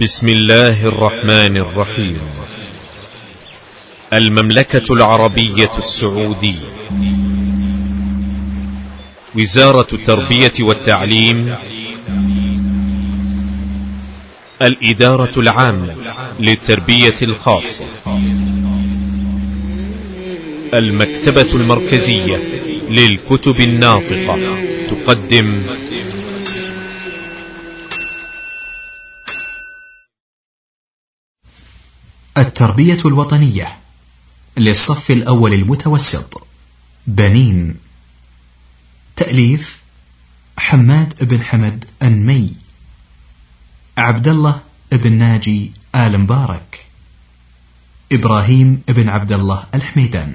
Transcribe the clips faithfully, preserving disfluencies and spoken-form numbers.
بسم الله الرحمن الرحيم. المملكة العربية السعودية، وزارة التربية والتعليم، الإدارة العامة للتربية الخاصة، المكتبة المركزية للكتب الناطقة تقدم التربية الوطنية للصف الأول المتوسط، بنين. تأليف حماد بن حمد النمي، عبد الله بن ناجي آل مبارك، إبراهيم بن عبد الله الحميدان.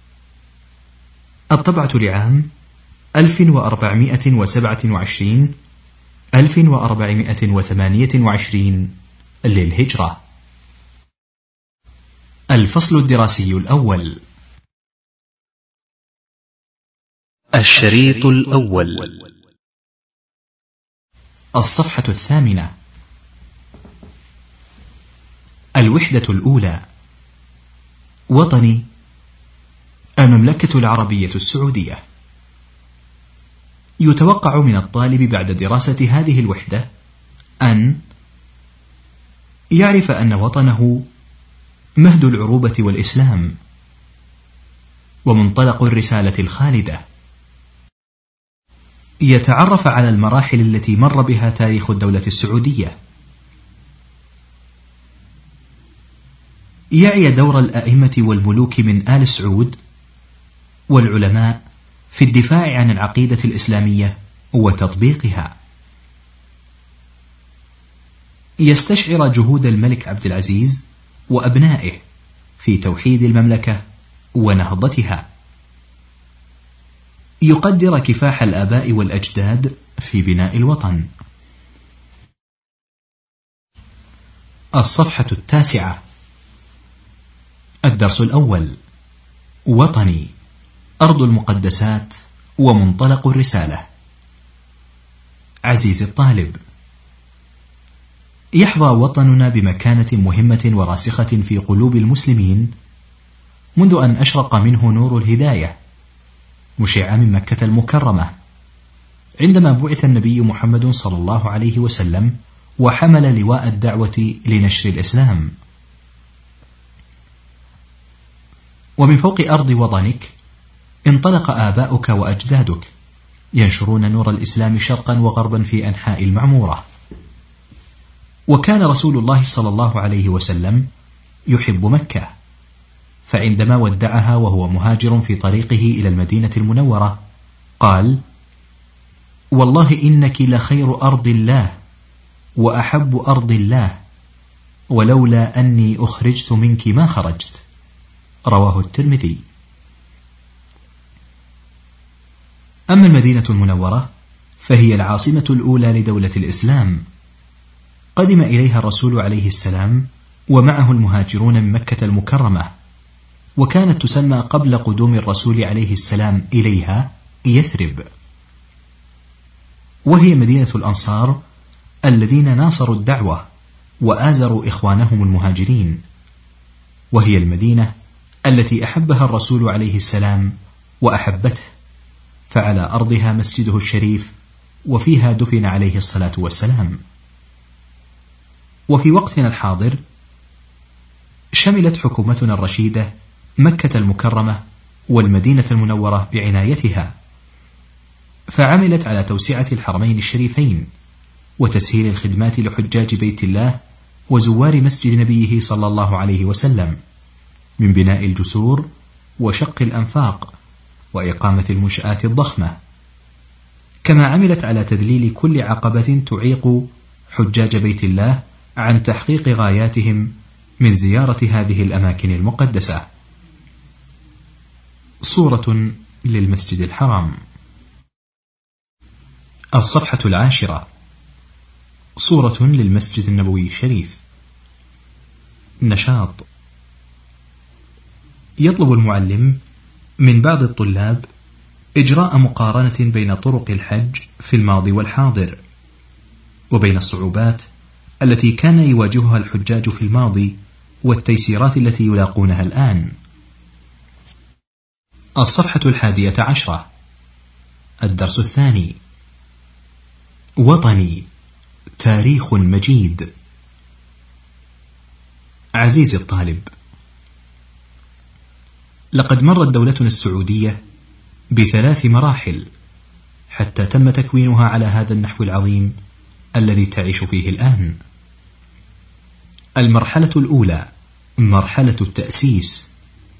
الطبعة لعام ألف وأربعمائة وسبعة وعشرين ألف وأربعمائة وثمانية وعشرين للهجرة. الفصل الدراسي الأول. الشريط الأول، الصفحة الثامنة. الوحدة الأولى. وطني، المملكة العربية السعودية. يتوقع من الطالب بعد دراسة هذه الوحدة أن يعرف أن وطنه مهد العروبة والإسلام، ومنطلق الرسالة الخالدة. يتعرف على المراحل التي مر بها تاريخ الدولة السعودية. يعي دور الأئمة والملوك من آل سعود والعلماء في الدفاع عن العقيدة الإسلامية وتطبيقها. يستشعر جهود الملك عبد العزيز وأبنائه في توحيد المملكة ونهضتها. يقدر كفاح الآباء والأجداد في بناء الوطن. الصفحة التاسعة. الدرس الأول. وطني، أرض المقدسات ومنطلق الرسالة. عزيزي الطالب، يحظى وطننا بمكانة مهمة وراسخة في قلوب المسلمين منذ أن أشرق منه نور الهداية مشعا من مكة المكرمة، عندما بعث النبي محمد صلى الله عليه وسلم وحمل لواء الدعوة لنشر الإسلام. ومن فوق أرض وطنك انطلق آباؤك وأجدادك ينشرون نور الإسلام شرقا وغربا في أنحاء المعمورة. وكان رسول الله صلى الله عليه وسلم يحب مكة، فعندما ودعها وهو مهاجر في طريقه إلى المدينة المنورة قال: والله إنك لخير أرض الله وأحب أرض الله، ولولا أني أخرجت منك ما خرجت. رواه الترمذي. أما المدينة المنورة فهي العاصمة الأولى لدولة الإسلام. قدم إليها الرسول عليه السلام ومعه المهاجرون من مكة المكرمة، وكانت تسمى قبل قدوم الرسول عليه السلام إليها يثرب، وهي مدينة الأنصار الذين ناصروا الدعوة وآزروا إخوانهم المهاجرين، وهي المدينة التي أحبها الرسول عليه السلام وأحبته، فعلى أرضها مسجده الشريف، وفيها دفن عليه الصلاة والسلام. وفي وقتنا الحاضر شملت حكومتنا الرشيدة مكة المكرمة والمدينة المنورة بعنايتها، فعملت على توسعة الحرمين الشريفين وتسهيل الخدمات لحجاج بيت الله وزوار مسجد نبيه صلى الله عليه وسلم، من بناء الجسور وشق الأنفاق وإقامة المنشآت الضخمة، كما عملت على تذليل كل عقبة تعيق حجاج بيت الله عن تحقيق غاياتهم من زيارة هذه الأماكن المقدسة. صورة للمسجد الحرام. الصفحة العاشرة. صورة للمسجد النبوي الشريف. نشاط. يطلب المعلم من بعض الطلاب إجراء مقارنة بين طرق الحج في الماضي والحاضر، وبين الصعوبات التي كان يواجهها الحجاج في الماضي والتيسيرات التي يلاقونها الآن. الصفحة الحادية عشرة. الدرس الثاني. وطني، تاريخ مجيد. عزيزي الطالب، لقد مرت دولتنا السعودية بثلاث مراحل حتى تم تكوينها على هذا النحو العظيم الذي تعيش فيه الآن. المرحلة الأولى مرحلة التأسيس،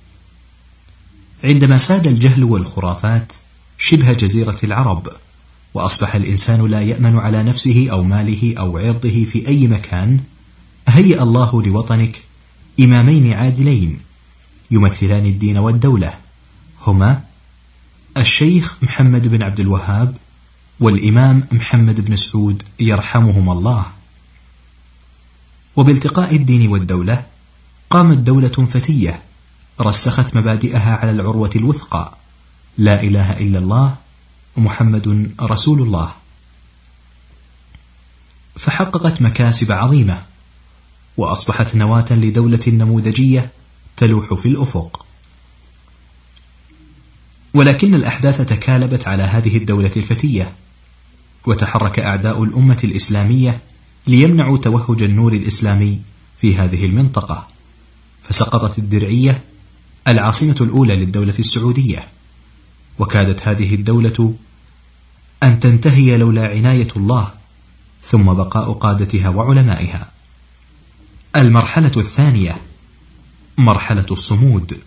عندما ساد الجهل والخرافات شبه جزيرة العرب، وأصبح الإنسان لا يأمن على نفسه أو ماله أو عرضه في أي مكان، هيأ الله لوطنك إمامين عادلين يمثلان الدين والدولة، هما الشيخ محمد بن عبد الوهاب والإمام محمد بن سعود يرحمهما الله. وبالتقاء الدين والدولة قامت دولة فتية رسخت مبادئها على العروة الوثقى، لا إله إلا الله محمد رسول الله، فحققت مكاسب عظيمة وأصبحت نواة لدولة نموذجية تلوح في الأفق. ولكن الأحداث تكالبت على هذه الدولة الفتية، وتحرك أعداء الأمة الإسلامية ليمنعوا توهج النور الإسلامي في هذه المنطقة، فسقطت الدرعية العاصمة الأولى للدولة السعودية، وكادت هذه الدولة أن تنتهي لولا عناية الله ثم بقاء قادتها وعلمائها. المرحلة الثانية مرحلة الصمود،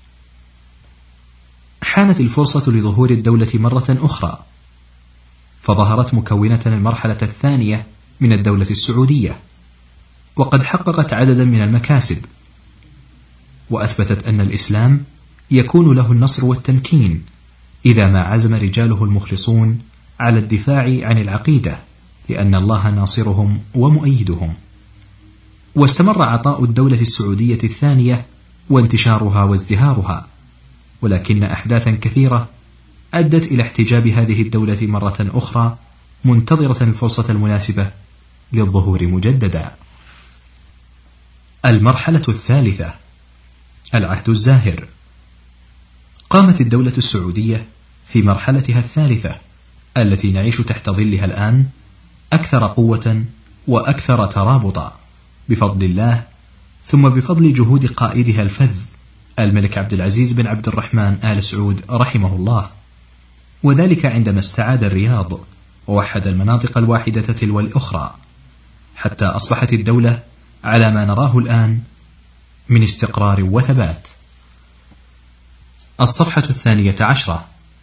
حانت الفرصة لظهور الدولة مرة أخرى، فظهرت مكونة المرحلة الثانية من الدولة السعودية، وقد حققت عددا من المكاسب، وأثبتت أن الإسلام يكون له النصر والتمكين إذا ما عزم رجاله المخلصون على الدفاع عن العقيدة، لأن الله ناصرهم ومؤيدهم. واستمر عطاء الدولة السعودية الثانية وانتشارها وازدهارها، ولكن أحداثا كثيرة أدت إلى احتجاب هذه الدولة مرة أخرى، منتظرة الفرصة المناسبة للظهور مجددا. المرحلة الثالثة العهد الزاهر، قامت الدولة السعودية في مرحلتها الثالثة التي نعيش تحت ظلها الآن أكثر قوة وأكثر ترابطا بفضل الله، ثم بفضل جهود قائدها الفذ الملك عبد العزيز بن عبد الرحمن آل سعود رحمه الله، وذلك عندما استعاد الرياض ووحد المناطق الواحدة تلو الأخرى، حتى أصبحت الدولة على ما نراه الآن من استقرار وثبات. الصفحة الثانية عشرة.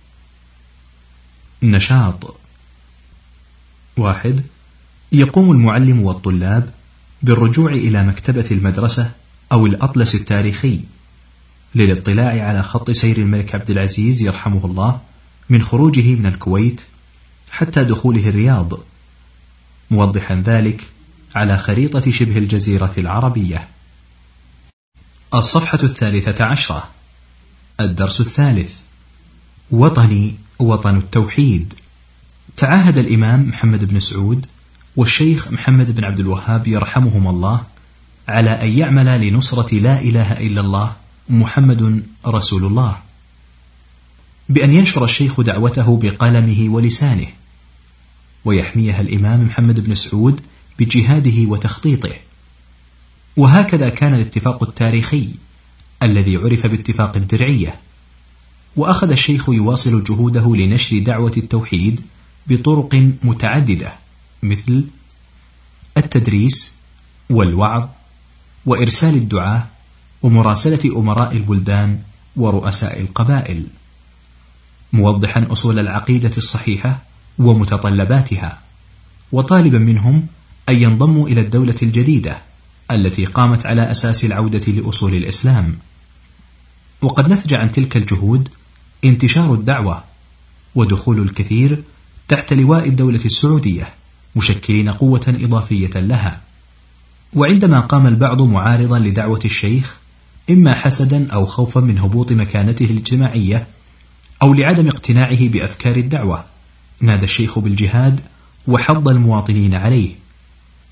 نشاط. واحد. يقوم المعلم والطلاب بالرجوع إلى مكتبة المدرسة أو الأطلس التاريخي للاطلاع على خط سير الملك عبد العزيز يرحمه الله من خروجه من الكويت حتى دخوله الرياض، موضحا ذلك على خريطة شبه الجزيرة العربية. الصفحة الثالثة عشرة. الدرس الثالث. وطني، وطن التوحيد. تعاهد الإمام محمد بن سعود والشيخ محمد بن عبد الوهاب يرحمهما الله على أن يعمل لنصرة لا إله إلا الله محمد رسول الله، بأن ينشر الشيخ دعوته بقلمه ولسانه، ويحميها الإمام محمد بن سعود بجهاده وتخطيطه. وهكذا كان الاتفاق التاريخي الذي عرف باتفاق الدرعية، وأخذ الشيخ يواصل جهوده لنشر دعوة التوحيد بطرق متعددة، مثل التدريس والوعظ وإرسال الدعاة ومراسلة أمراء البلدان ورؤساء القبائل، موضحا أصول العقيدة الصحيحة ومتطلباتها، وطالبا منهم أن ينضموا إلى الدولة الجديدة التي قامت على أساس العودة لأصول الإسلام. وقد نتج عن تلك الجهود انتشار الدعوة ودخول الكثير تحت لواء الدولة السعودية، مشكلين قوة إضافية لها. وعندما قام البعض معارضا لدعوة الشيخ، إما حسدا أو خوفا من هبوط مكانته الاجتماعية أو لعدم اقتناعه بأفكار الدعوة، نادى الشيخ بالجهاد وحض المواطنين عليه.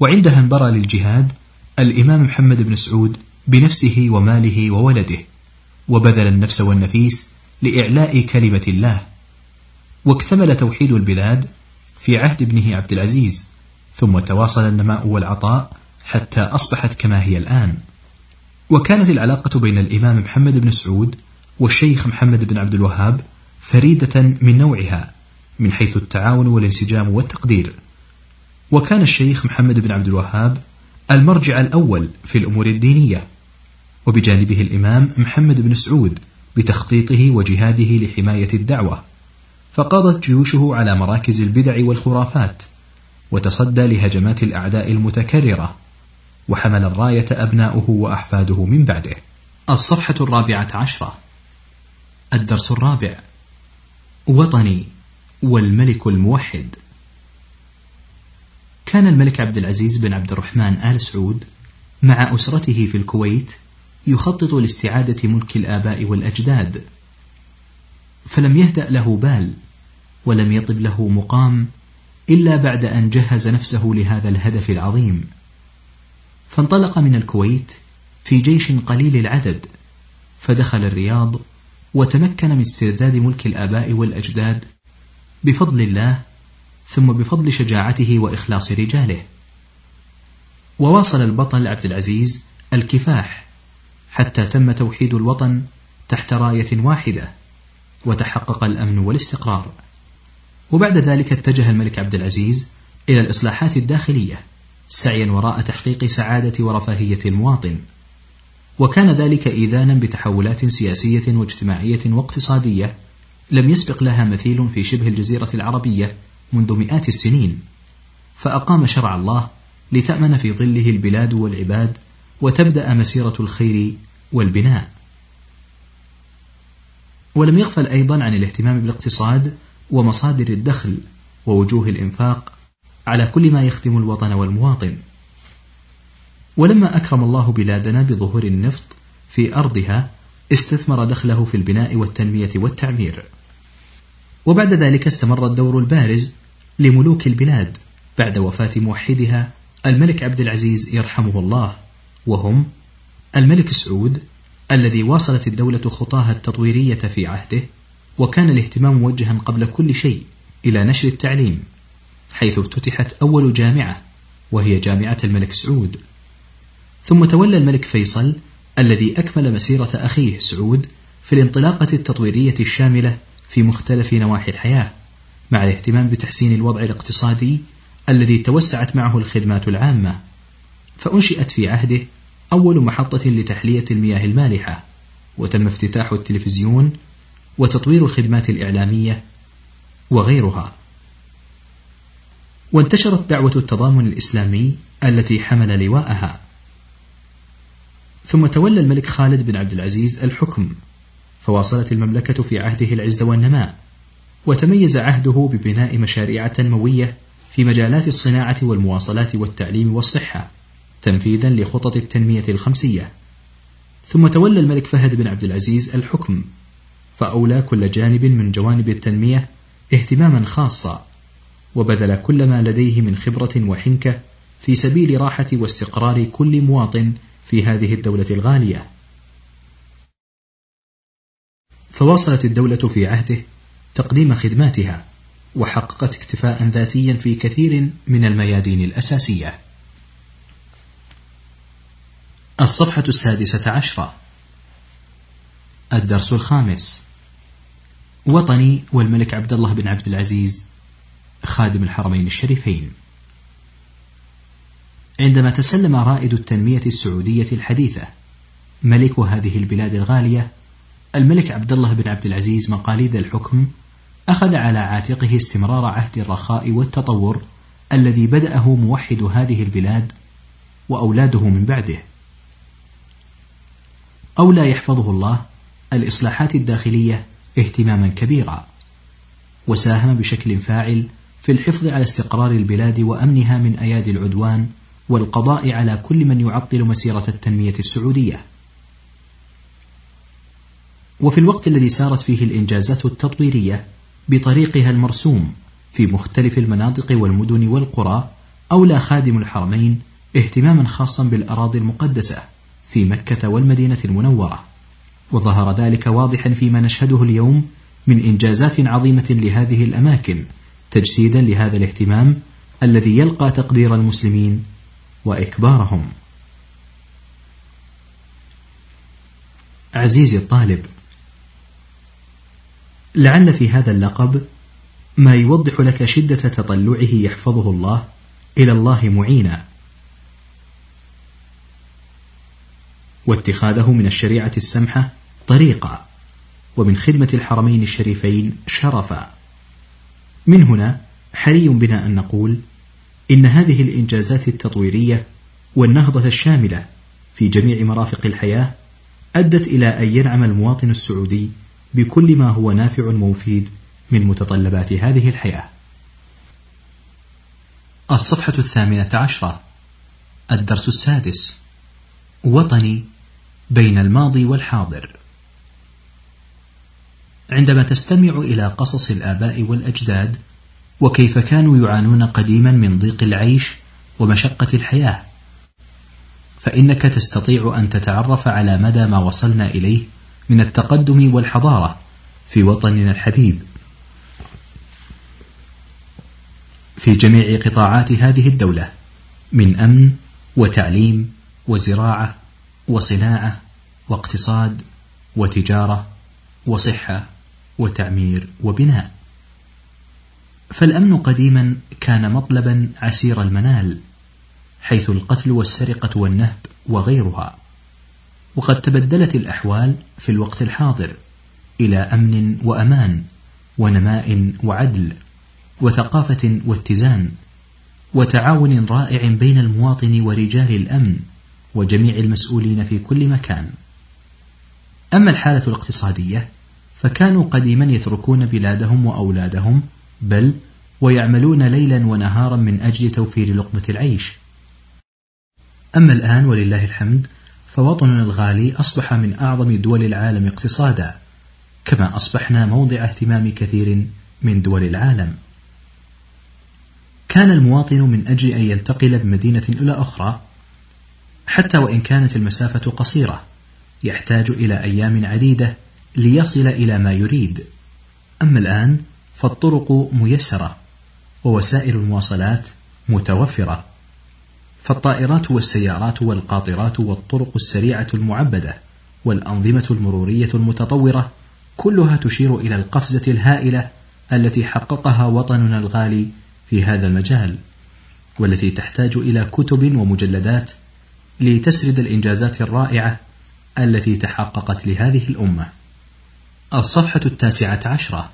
وعندها انبرى للجهاد الإمام محمد بن سعود بنفسه وماله وولده، وبذل النفس والنفيس لإعلاء كلمة الله، واكتمل توحيد البلاد في عهد ابنه عبد العزيز، ثم تواصل النماء والعطاء حتى أصبحت كما هي الآن. وكانت العلاقة بين الإمام محمد بن سعود والشيخ محمد بن عبد الوهاب فريدة من نوعها من حيث التعاون والانسجام والتقدير. وكان الشيخ محمد بن عبد الوهاب المرجع الأول في الأمور الدينية، وبجانبه الإمام محمد بن سعود بتخطيطه وجهاده لحماية الدعوة، فقاضت جيوشه على مراكز البدع والخرافات، وتصدى لهجمات الأعداء المتكررة، وحمل الراية أبناؤه وأحفاده من بعده. الصفحة الرابعة عشرة. الدرس الرابع: وطني والملك الموحد. كان الملك عبد العزيز بن عبد الرحمن آل سعود مع أسرته في الكويت يخطط لاستعادة ملك الآباء والأجداد، فلم يهدأ له بال ولم يطب له مقام إلا بعد أن جهز نفسه لهذا الهدف العظيم، فانطلق من الكويت في جيش قليل العدد، فدخل الرياض وتمكن من استرداد ملك الآباء والأجداد بفضل الله، ثم بفضل شجاعته وإخلاص رجاله. وواصل البطل عبد العزيز الكفاح حتى تم توحيد الوطن تحت راية واحدة، وتحقق الأمن والاستقرار. وبعد ذلك اتجه الملك عبد العزيز إلى الإصلاحات الداخلية سعيا وراء تحقيق سعادة ورفاهية المواطن، وكان ذلك إيذانا بتحولات سياسية واجتماعية واقتصادية لم يسبق لها مثيل في شبه الجزيرة العربية منذ مئات السنين، فأقام شرع الله لتأمن في ظله البلاد والعباد، وتبدأ مسيرة الخير والبناء. ولم يغفل أيضا عن الاهتمام بالاقتصاد ومصادر الدخل ووجوه الإنفاق على كل ما يخدم الوطن والمواطن. ولما أكرم الله بلادنا بظهور النفط في أرضها استثمر دخله في البناء والتنمية والتعمير. وبعد ذلك استمر الدور البارز لملوك البلاد بعد وفاة موحدها الملك عبد العزيز يرحمه الله، وهم الملك سعود الذي واصلت الدولة خطاها التطويرية في عهده، وكان الاهتمام موجها قبل كل شيء إلى نشر التعليم، حيث افتتحت أول جامعة وهي جامعة الملك سعود. ثم تولى الملك فيصل الذي أكمل مسيرة أخيه سعود في الانطلاقة التطويرية الشاملة في مختلف نواحي الحياة، مع الاهتمام بتحسين الوضع الاقتصادي الذي توسعت معه الخدمات العامة، فأنشئت في عهده أول محطة لتحلية المياه المالحة، وتم افتتاح التلفزيون وتطوير الخدمات الإعلامية وغيرها. وانتشرت دعوة التضامن الإسلامي التي حمل لواءها. ثم تولى الملك خالد بن عبد العزيز الحكم، فواصلت المملكة في عهده العز والنماء، وتميز عهده ببناء مشاريع تنموية في مجالات الصناعة والمواصلات والتعليم والصحة، تنفيذا لخطط التنمية الخمسية. ثم تولى الملك فهد بن عبد العزيز الحكم، فأولى كل جانب من جوانب التنمية اهتماما خاصا، وبذل كل ما لديه من خبرة وحنكة في سبيل راحة واستقرار كل مواطن في هذه الدولة الغالية. فواصلت الدولة في عهده تقديم خدماتها، وحققت اكتفاء ذاتيا في كثير من الميادين الأساسية. الصفحة السادسة عشرة. الدرس الخامس: وطني والملك عبد الله بن عبد العزيز خادم الحرمين الشريفين. عندما تسلم رائد التنمية السعودية الحديثة ملك هذه البلاد الغالية الملك عبد الله بن عبد العزيز مقاليد الحكم، أخذ على عاتقه استمرار عهد الرخاء والتطور الذي بدأه موحد هذه البلاد وأولاده من بعده. أولى يحفظه الله الإصلاحات الداخلية اهتماما كبيرا، وساهم بشكل فاعل في الحفظ على استقرار البلاد وأمنها من أيادي العدوان، والقضاء على كل من يعطل مسيرة التنمية السعودية. وفي الوقت الذي سارت فيه الإنجازات التطويرية بطريقها المرسوم في مختلف المناطق والمدن والقرى، أولى خادم الحرمين اهتماما خاصا بالأراضي المقدسة في مكة والمدينة المنورة، وظهر ذلك واضحا فيما نشهده اليوم من إنجازات عظيمة لهذه الأماكن تجسيدا لهذا الاهتمام الذي يلقى تقدير المسلمين وإكبارهم. عزيزي الطالب، لعل في هذا اللقب ما يوضح لك شدة تطلعه يحفظه الله إلى الله معينا، واتخاذه من الشريعة السمحة طريقا، ومن خدمة الحرمين الشريفين شرفا. من هنا حري بنا أن نقول إن هذه الإنجازات التطويرية والنهضة الشاملة في جميع مرافق الحياة أدت إلى أن ينعم المواطن السعودي بكل ما هو نافع ومفيد من متطلبات هذه الحياة. الصفحة الثامنة عشرة، الدرس السادس، وطني بين الماضي والحاضر. عندما تستمع إلى قصص الآباء والأجداد وكيف كانوا يعانون قديما من ضيق العيش ومشقة الحياة، فإنك تستطيع أن تتعرف على مدى ما وصلنا إليه من التقدم والحضارة في وطننا الحبيب في جميع قطاعات هذه الدولة، من أمن وتعليم وزراعة وصناعة واقتصاد وتجارة وصحة وتعمير وبناء. فالأمن قديما كان مطلبا عسير المنال، حيث القتل والسرقة والنهب وغيرها، وقد تبدلت الأحوال في الوقت الحاضر إلى أمن وأمان ونماء وعدل وثقافة واتزان وتعاون رائع بين المواطن ورجال الأمن وجميع المسؤولين في كل مكان. أما الحالة الاقتصادية فكانوا قديما يتركون بلادهم وأولادهم، بل ويعملون ليلا ونهارا من أجل توفير لقمة العيش. أما الآن ولله الحمد فوطننا الغالي أصبح من أعظم دول العالم اقتصادا، كما أصبحنا موضع اهتمام كثير من دول العالم. كان المواطن من أجل أن ينتقل من مدينة إلى أخرى، حتى وإن كانت المسافة قصيرة، يحتاج إلى أيام عديدة ليصل إلى ما يريد. أما الآن فالطرق ميسرة ووسائل المواصلات متوفرة، فالطائرات والسيارات والقاطرات والطرق السريعة المعبدة والأنظمة المرورية المتطورة كلها تشير إلى القفزة الهائلة التي حققها وطننا الغالي في هذا المجال، والتي تحتاج إلى كتب ومجلدات لتسرد الإنجازات الرائعة التي تحققت لهذه الأمة. الصفحة التاسعة عشرة،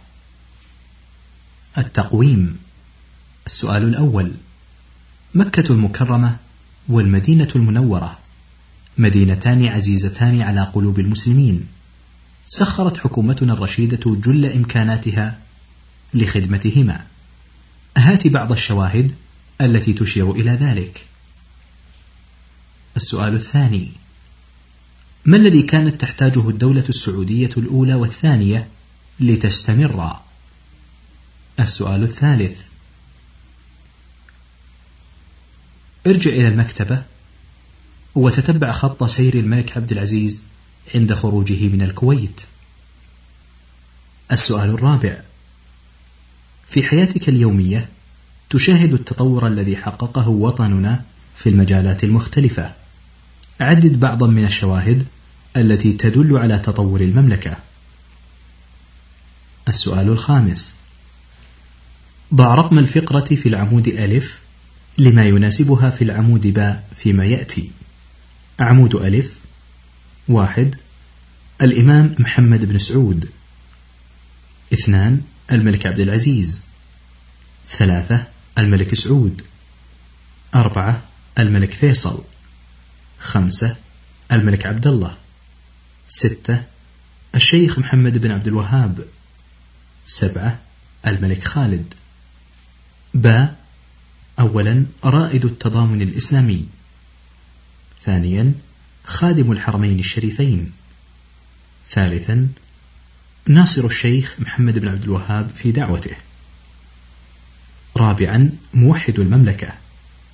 التقويم. السؤال الأول: مكة المكرمة والمدينة المنورة مدينتان عزيزتان على قلوب المسلمين، سخرت حكومتنا الرشيدة جل إمكاناتها لخدمتهما. هات بعض الشواهد التي تشير إلى ذلك. السؤال الثاني: ما الذي كانت تحتاجه الدولة السعودية الأولى والثانية لتستمر؟ السؤال الثالث: ارجع إلى المكتبة وتتبع خط سير الملك عبد العزيز عند خروجه من الكويت. السؤال الرابع: في حياتك اليومية تشاهد التطور الذي حققه وطننا في المجالات المختلفة. عدد بعضا من الشواهد التي تدل على تطور المملكة. السؤال الخامس: ضع رقم الفقرة في العمود ألف لما يناسبها في العمود باء فيما يأتي. عمود ألف: واحد، الإمام محمد بن سعود. اثنان، الملك عبد العزيز. ثلاثة، الملك سعود. أربعة، الملك فيصل. خمسة، الملك عبد الله. ستة، الشيخ محمد بن عبد الوهاب. سبعة، الملك خالد. باء: أولا، رائد التضامن الإسلامي. ثانيا، خادم الحرمين الشريفين. ثالثا، ناصر الشيخ محمد بن عبد الوهاب في دعوته. رابعا، موحد المملكة.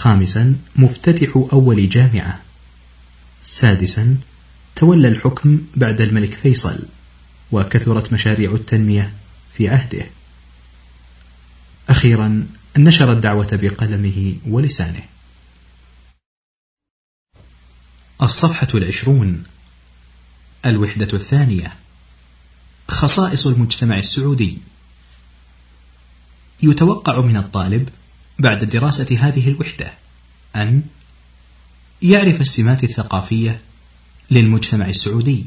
خامسا مفتتح أول جامعة. سادسا تولى الحكم بعد الملك فيصل، وكثرت مشاريع التنمية في عهده. أخيرا نشر الدعوة بقلمه ولسانه. الصفحة العشرون. الوحدة الثانية. خصائص المجتمع السعودي. يتوقع من الطالب بعد دراسة هذه الوحدة أن يعرف السمات الثقافية للمجتمع السعودي،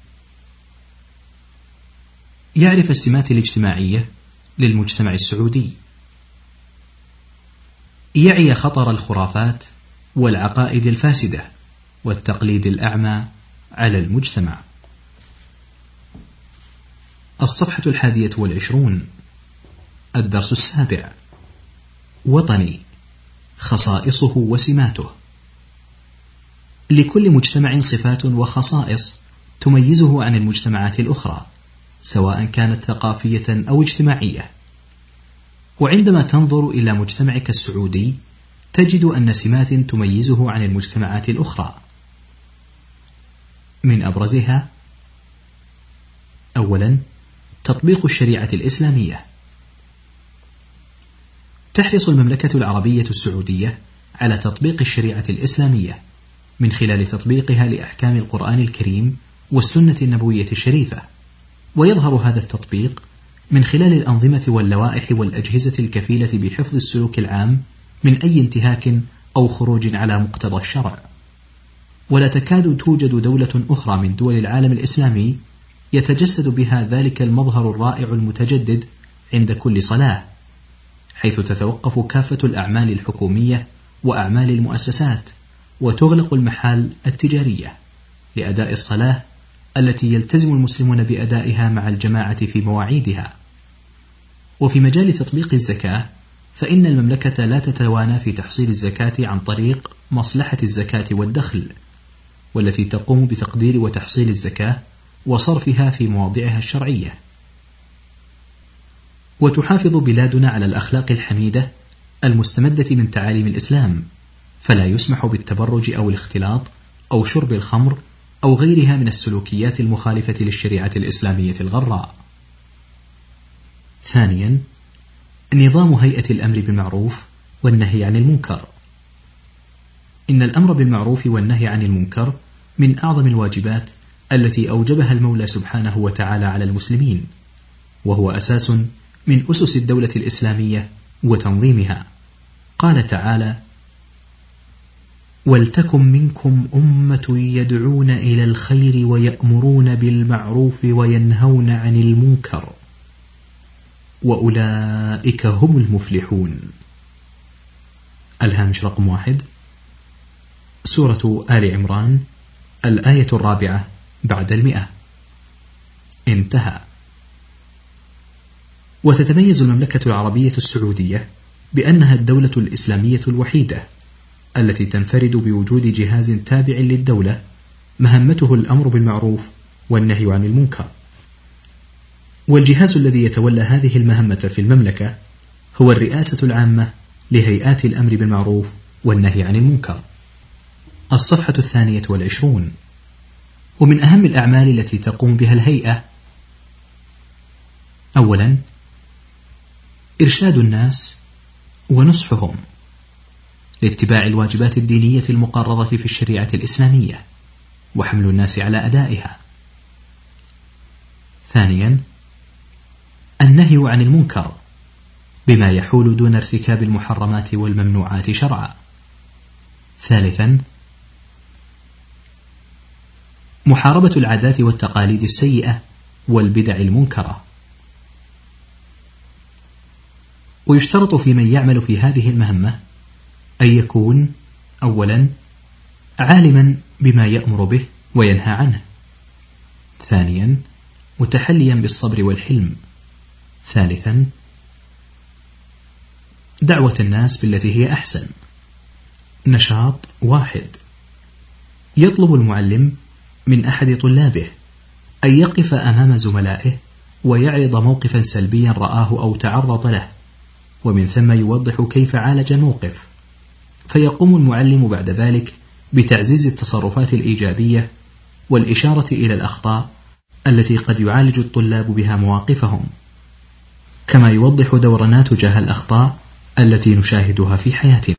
يعرف السمات الاجتماعية للمجتمع السعودي، يعي خطر الخرافات والعقائد الفاسدة والتقليد الأعمى على المجتمع. الصفحة الحادية والعشرون. الدرس السابع. وطني. خصائصه وسماته. لكل مجتمع صفات وخصائص تميزه عن المجتمعات الأخرى، سواء كانت ثقافية أو اجتماعية. وعندما تنظر إلى مجتمعك السعودي تجد أن سمات تميزه عن المجتمعات الأخرى. من أبرزها: أولا تطبيق الشريعة الإسلامية. تحرص المملكة العربية السعودية على تطبيق الشريعة الإسلامية من خلال تطبيقها لأحكام القرآن الكريم والسنة النبوية الشريفة، ويظهر هذا التطبيق من خلال الأنظمة واللوائح والأجهزة الكفيلة بحفظ السلوك العام من أي انتهاك أو خروج على مقتضى الشرع. ولا تكاد توجد دولة أخرى من دول العالم الإسلامي يتجسد بها ذلك المظهر الرائع المتجدد عند كل صلاة، حيث تتوقف كافة الأعمال الحكومية وأعمال المؤسسات، وتغلق المحال التجارية لأداء الصلاة التي يلتزم المسلمون بأدائها مع الجماعة في مواعيدها. وفي مجال تطبيق الزكاة فإن المملكة لا تتوانى في تحصيل الزكاة عن طريق مصلحة الزكاة والدخل، والتي تقوم بتقدير وتحصيل الزكاة وصرفها في مواضعها الشرعية. وتحافظ بلادنا على الأخلاق الحميدة المستمدة من تعاليم الإسلام، فلا يسمح بالتبرج أو الاختلاط أو شرب الخمر أو غيرها من السلوكيات المخالفة للشريعة الإسلامية الغراء. ثانيا نظام هيئة الأمر بالمعروف والنهي عن المنكر. إن الأمر بالمعروف والنهي عن المنكر من أعظم الواجبات التي أوجبها المولى سبحانه وتعالى على المسلمين، وهو أساس من أسس الدولة الإسلامية وتنظيمها. قال تعالى: ولتكن منكم أمة يدعون إلى الخير ويأمرون بالمعروف وينهون عن المنكر وأولئك هم المفلحون. الهامش رقم واحد، سورة آل عمران، الآية الرابعة بعد المئة. انتهى. وتتميز المملكة العربية السعودية بأنها الدولة الإسلامية الوحيدة التي تنفرد بوجود جهاز تابع للدولة مهمته الأمر بالمعروف والنهي عن المنكر. والجهاز الذي يتولى هذه المهمة في المملكة هو الرئاسة العامة لهيئات الأمر بالمعروف والنهي عن المنكر. الصفحة الثانية والعشرون. ومن أهم الأعمال التي تقوم بها الهيئة: أولا إرشاد الناس ونصحهم لاتباع الواجبات الدينية المقررة في الشريعة الإسلامية وحمل الناس على أدائها. ثانيا النهي عن المنكر بما يحول دون ارتكاب المحرمات والممنوعات شرعا. ثالثا محاربة العادات والتقاليد السيئة والبدع المنكرة. ويشترط في من يعمل في هذه المهمة أن يكون: أولا عالما بما يأمر به وينهى عنه. ثانيا متحليا بالصبر والحلم. ثالثا دعوة الناس بالتي هي أحسن. نشاط واحد: يطلب المعلم من أحد طلابه أن يقف أمام زملائه ويعرض موقفا سلبيا رآه أو تعرض له، ومن ثم يوضح كيف عالج الموقف، فيقوم المعلم بعد ذلك بتعزيز التصرفات الإيجابية والإشارة إلى الأخطاء التي قد يعالج الطلاب بها مواقفهم، كما يوضح دورنا تجاه الأخطاء التي نشاهدها في حياتنا.